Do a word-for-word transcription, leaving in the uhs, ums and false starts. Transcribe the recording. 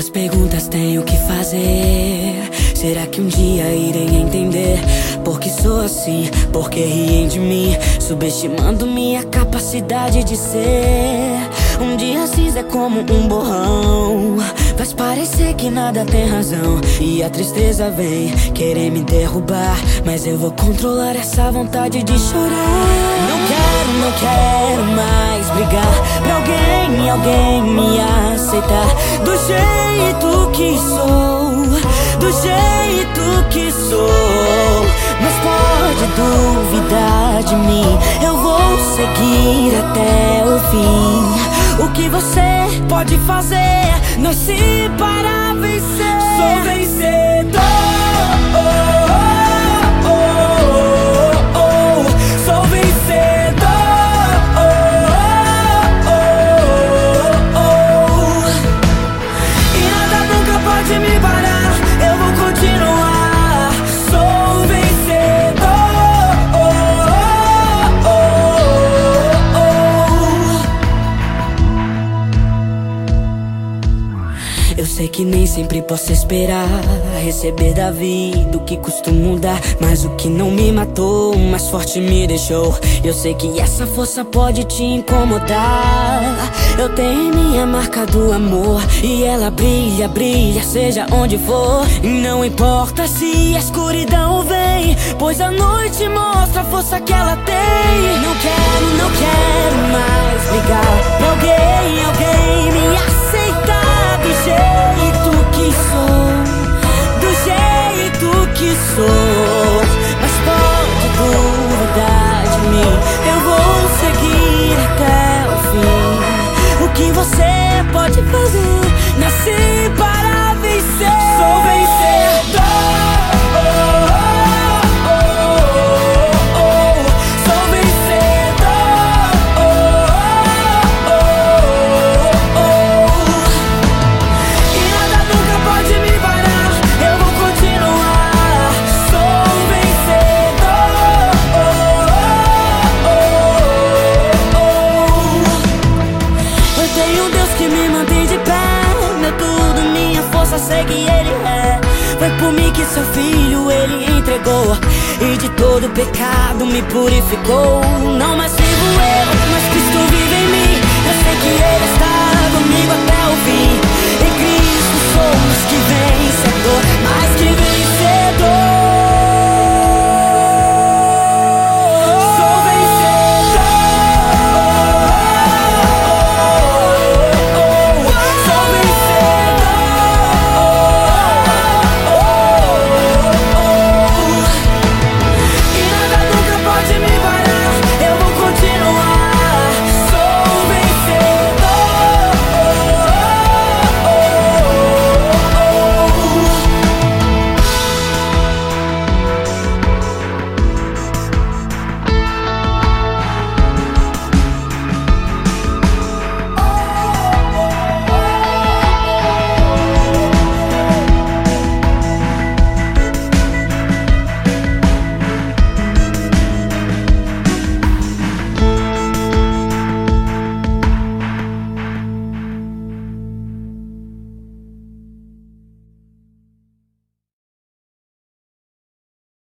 perguntas tenho que fazer. Será que um dia irei entender porque sou assim? Porque riem de mim, subestimando minha capacidade de ser. Um dia cinza é como um borrão, faz parecer que nada tem razão. E a tristeza vem querer me derrubar, mas eu vou controlar essa vontade de chorar. Não quero, não quero mais brigar pra alguém, alguém me aceitar do jeito que sou, do jeito que sou. Mas pode duvidar de mim, eu vou seguir até o fim. O que você pode fazer? Nasci para vencer. Sou vencedor. Oh, oh, oh, oh, oh. Sou vencedor. Oh, oh, oh, oh. E nada nunca pode me parar. Eu vou continuar. Sou vencedor. Oh, oh, oh, oh. Eu sei que nem sempre posso esperar receber da vida o que costumo dar, mas o que não me matou, mais forte me deixou. Eu sei que essa força pode te incomodar. Eu tenho minha marca do amor e ela brilha, brilha, seja onde for. Não importa se a escuridão vem, pois a noite mostra a força que ela tem. Não quero, não quero mais brigar pra alguém, alguém me aceitar do jeito que sou, do jeito que sou. Mas pode duvidar de mim, eu vou seguir até o fim. O que você pode fazer? Nasci para vencer. Sou vencedor. Oh, oh, oh, oh. Sou vencedor. Oh, oh, oh. E nada nunca pode me parar. Eu vou continuar. Sou vencedor. Oh, oh, oh. Eu tenho um Deus que me mantém de pé. Meu tudo, minha força, sei que Ele é. Foi por mim que seu filho Ele entregou, e de todo pecado me purificou.